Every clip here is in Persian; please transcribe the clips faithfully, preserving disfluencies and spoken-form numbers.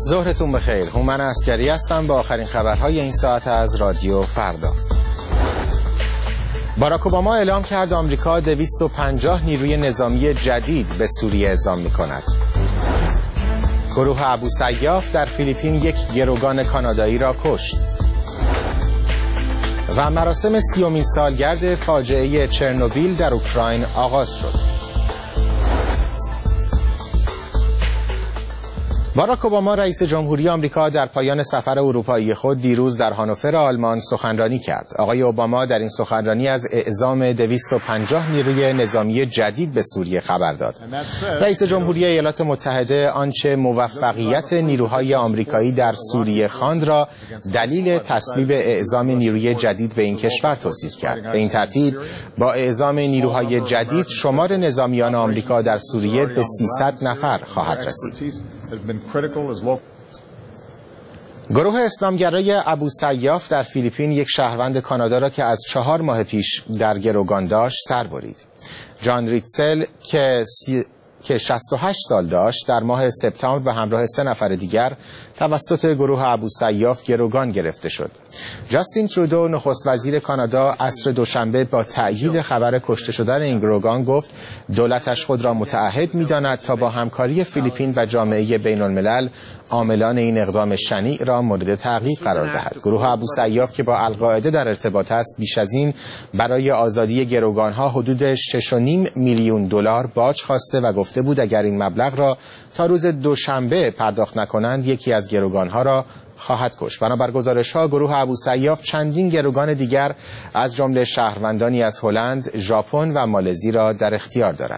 ظهرتون بخیر. هومن عسکری هستم با آخرین خبرهای این ساعت از رادیو فردا. باراک اوباما اعلام کرد آمریکا دویست و پنجاه نیروی نظامی جدید به سوریه اعزام می‌کند. گروه ابوسیاف در فیلیپین یک گروگان کانادایی را کشت. و مراسم سیومین سالگرد فاجعه چرنوبیل در اوکراین آغاز شد. باراک اوباما رئیس جمهوری آمریکا در پایان سفر اروپایی خود دیروز در هانوفر آلمان سخنرانی کرد. آقای اوباما در این سخنرانی از اعزام دویست و پنجاه نیروی نظامی جدید به سوریه خبر داد. رئیس جمهوری ایالات متحده آنچه موفقیت نیروهای آمریکایی در سوریه خواند را دلیل تصویب اعزام نیروی جدید به این کشور توصیف کرد. به این ترتیب با اعزام نیروهای جدید شمار نظامیان آمریکا در سوریه به سیصد نفر خواهد رسید. گروه اسلامگرای ابوسیاف در فیلیپین یک شهروند کانادا را که از چهار ماه پیش در گروگان داشت سر برید. جان ریتسل که سی... که شصت و هشت سال داشت در ماه سپتامبر به همراه سه نفر دیگر توسط گروه ابوسیاف گروگان گرفته شد. جاستین ترودو نخست وزیر کانادا عصر دوشنبه با تأیید خبر کشته شدن این گروگان گفت دولتش خود را متعهد می‌داند تا با همکاری فیلیپین و جامعه بین‌الملل عاملان این اقدام شنیع را مورد تعقیب قرار دهد. گروه ابوسیاف که با القاعده در ارتباط است بیش از این برای آزادی گروگان‌ها حدود شش و نیم میلیون دلار باج خواسته و گفته بود اگر این مبلغ را تا روز دوشنبه پرداخت نکنند یکی از گروگان‌ها را خواهد کشت. بنابر گزارش‌ها گروه ابوسیاف چندین گروگان دیگر از جمله شهروندانی از هلند، ژاپن و مالزی را در اختیار دارد.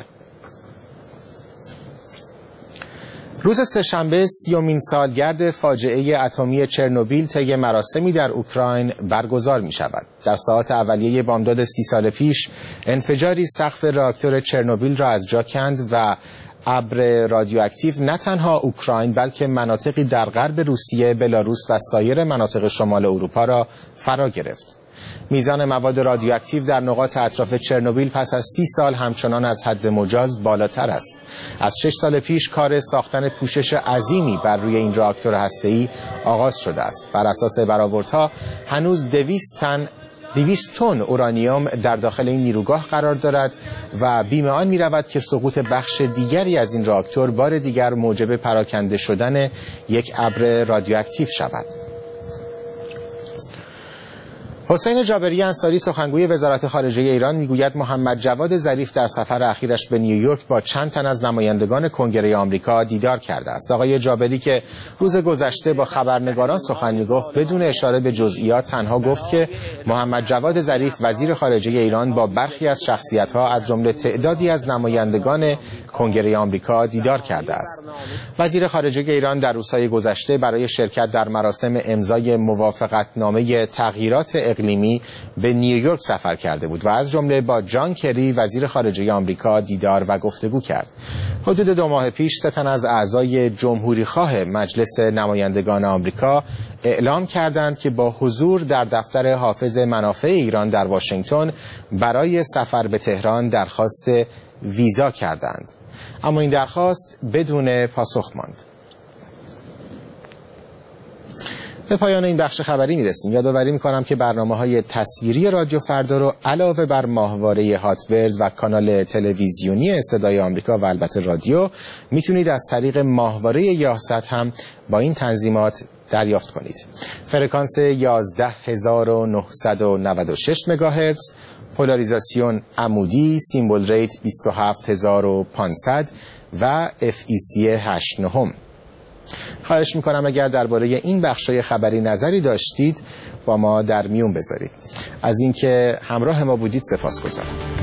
روز سه‌شنبه سیومین سالگرد فاجعه اتمی چرنوبیل طی مراسمی در اوکراین برگزار می شود. در ساعات اولیه بامداد سی سال پیش انفجاری سقف راکتور چرنوبیل را از جا کند و ابر رادیواکتیو نه تنها اوکراین بلکه مناطقی در غرب روسیه، بلاروس و سایر مناطق شمال اروپا را فرا گرفت. میزان مواد رادیواکتیو در نقاط اطراف چرنوبیل پس از سی سال همچنان از حد مجاز بالاتر است. از شش سال پیش کار ساختن پوشش عظیمی بر روی این راکتور هسته‌ای آغاز شده است. بر اساس برآوردها هنوز دویست تن دویست تن اورانیوم در داخل این نیروگاه قرار دارد و بیم آن می رود که سقوط بخش دیگری از این راکتور بار دیگر موجب پراکنده شدن یک ابر رادیواکتیو شود. حسین جابری انصاری سخنگوی وزارت خارجه ایران میگوید محمد جواد ظریف در سفر اخیرش به نیویورک با چند تن از نمایندگان کنگره آمریکا دیدار کرده است. آقای جابری که روز گذشته با خبرنگاران سخن میگفت بدون اشاره به جزئیات تنها گفت که محمد جواد ظریف وزیر خارجه ایران با برخی از شخصیت‌ها از جمله تعدادی از نمایندگان کنگره آمریکا دیدار کرده است. وزیر خارجه ایران در روزهای گذشته برای شرکت در مراسم امضای موافقتنامه تغییرات اقلیمی به نیویورک سفر کرده بود و از جمله با جان کری وزیر خارجه آمریکا دیدار و گفتگو کرد. حدود دو ماه پیش سه تن از اعضای جمهوری‌خواه مجلس نمایندگان آمریکا اعلام کردند که با حضور در دفتر حافظ منافع ایران در واشنگتن برای سفر به تهران درخواست ویزا کردند، اما این درخواست بدون پاسخ ماند. به پایان این بخش خبری میرسیم. یادآوری میکنم که برنامه‌های تصویری رادیو فردا رو علاوه بر ماهواره هاتبرد و کانال تلویزیونی صدای آمریکا و البته رادیو میتونید از طریق ماهواره یاهصد هم با این تنظیمات دریافت کنید. فرکانس یازده هزار و نهصد و نود و شش مگاهرتز، پولاریزاسیون عمودی، سیمبل ریت بیست و هفت هزار و پانصد و اف ای سی هشت نهم. خواهش میکنم اگر درباره این بخشای خبری نظری داشتید با ما در میون بذارید. از اینکه همراه ما بودید سپاسگزارم.